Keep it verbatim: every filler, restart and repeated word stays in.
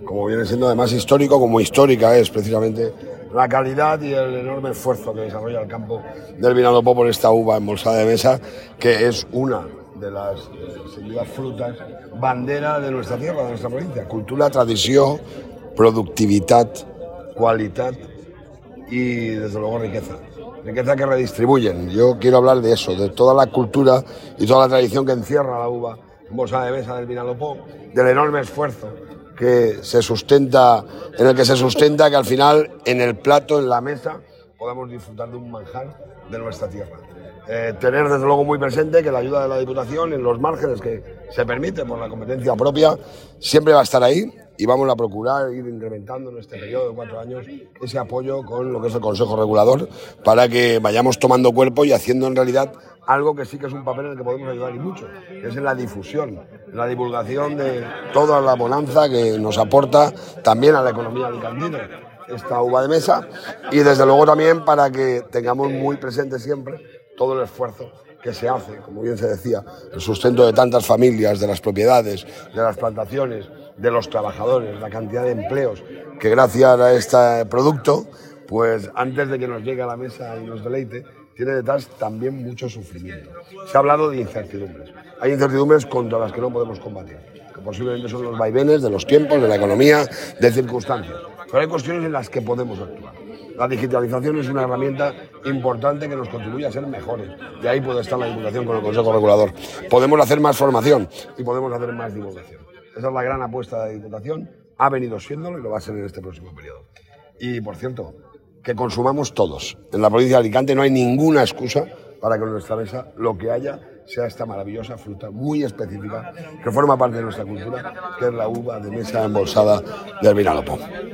como viene siendo además histórico, como histórica es precisamente la calidad y el enorme esfuerzo que desarrolla el campo del Vinalopó por esta uva embolsada de mesa, que es una de las eh, sin duda frutas bandera de nuestra tierra, de nuestra provincia. Cultura, tradició, productivitat, qualitat y desde luego riqueza. Riqueza que redistribuyen. Yo quiero hablar de eso, de toda la cultura y toda la tradición que encierra la uva embolsada de mesa del Vinalopó, del enorme esfuerzo que se sustenta, en el que se sustenta que al final en el plato, en la mesa, podamos disfrutar de un manjar de nuestra tierra. Eh, tener desde luego muy presente que la ayuda de la Diputación en los márgenes que se permite por la competencia propia siempre va a estar ahí y vamos a procurar ir incrementando en este periodo de cuatro años ese apoyo con lo que es el Consejo Regulador para que vayamos tomando cuerpo y haciendo en realidad algo que sí que es un papel en el que podemos ayudar y mucho, que es en la difusión, en la divulgación de toda la bonanza que nos aporta también a la economía alicantina esta uva de mesa y desde luego también para que tengamos muy presente siempre todo el esfuerzo que se hace, como bien se decía, el sustento de tantas familias, de las propiedades, de las plantaciones, de los trabajadores, la cantidad de empleos que gracias a este producto, pues antes de que nos llegue a la mesa y nos deleite, tiene detrás también mucho sufrimiento. Se ha hablado de incertidumbres. Hay incertidumbres contra las que no podemos combatir, que posiblemente son los vaivenes de los tiempos, de la economía, de circunstancias. Pero hay cuestiones en las que podemos actuar. La digitalización es una herramienta importante que nos contribuye a ser mejores. Y ahí puede estar la Diputación con el Consejo Regulador. Podemos hacer más formación y podemos hacer más divulgación. Esa es la gran apuesta de la Diputación. Ha venido siéndolo y lo va a ser en este próximo periodo. Y, por cierto, que consumamos todos. En la provincia de Alicante no hay ninguna excusa para que en nuestra mesa lo que haya sea esta maravillosa fruta muy específica que forma parte de nuestra cultura, que es la uva de mesa embolsada del Vinalopó.